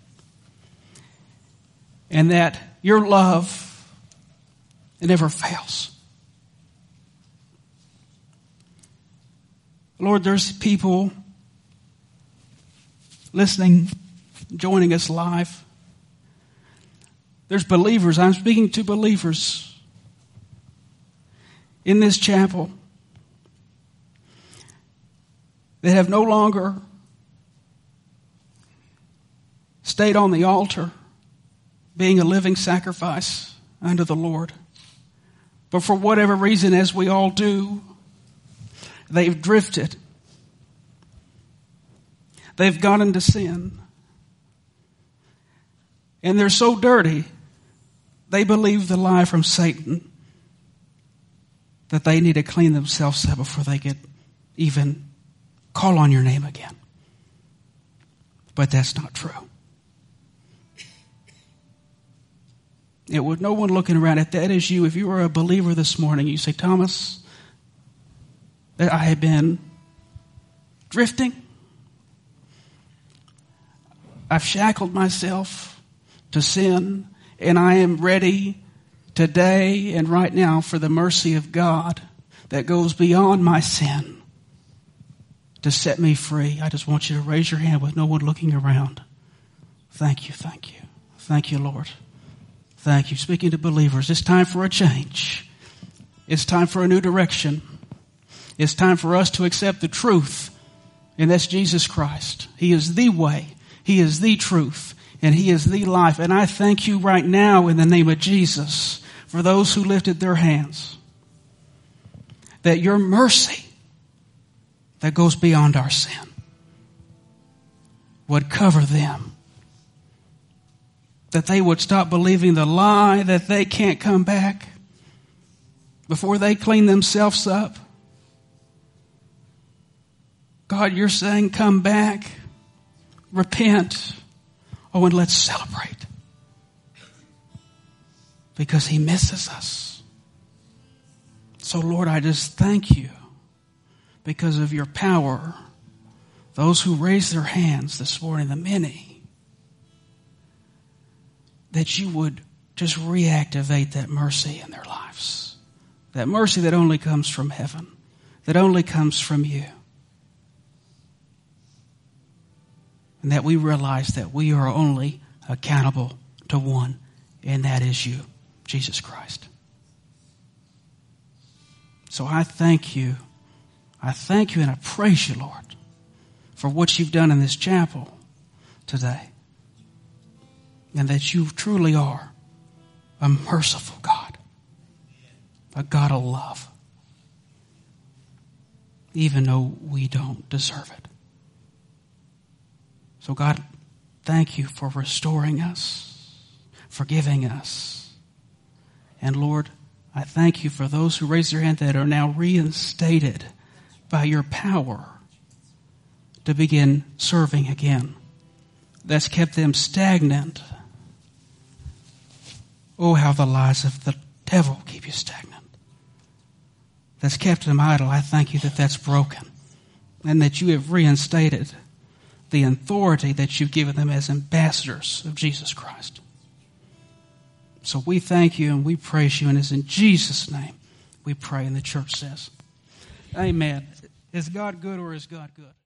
[SPEAKER 1] And that Your love, it never fails. Lord, there's people listening, joining us live. There's believers. I'm speaking to believers in this chapel that have no longer stayed on the altar being a living sacrifice unto the Lord. But for whatever reason, as we all do, they've drifted. They've gone into sin. And they're so dirty, they believe the lie from Satan that they need to clean themselves up before they could even call on Your name again. But that's not true. It would no one looking around, if that is you, if you are a believer this morning, you say, Thomas, that I have been drifting. I've shackled myself to sin, and I am ready today and right now for the mercy of God that goes beyond my sin to set me free. I just want you to raise your hand with no one looking around. Thank you, thank you. Thank you, Lord. Thank you. Speaking to believers, it's time for a change. It's time for a new direction. It's time for us to accept the truth, and that's Jesus Christ. He is the way. He is the truth, and He is the life. And I thank you right now in the name of Jesus for those who lifted their hands, that your mercy that goes beyond our sin would cover them, that they would stop believing the lie that they can't come back before they clean themselves up. God, you're saying come back, repent, oh, and let's celebrate, because He misses us. So Lord, I just thank you because of your power. Those who raised their hands this morning, the many, that you would just reactivate that mercy in their lives. That mercy that only comes from heaven, that only comes from you. And that we realize that we are only accountable to one, and that is you, Jesus Christ. So I thank you. I thank you and I praise you, Lord, for what you've done in this chapel today. And that you truly are a merciful God, a God of love, even though we don't deserve it. So God, thank you for restoring us, forgiving us. And Lord, I thank you for those who raised their hand that are now reinstated by your power to begin serving again. That's kept them stagnant. Oh, how the lies of the devil keep you stagnant. That's kept them idle. I thank you that that's broken, and that you have reinstated the authority that you've given them as ambassadors of Jesus Christ. So we thank you and we praise you, and it's in Jesus' name we pray, and the church says, amen. Is God good or is God good?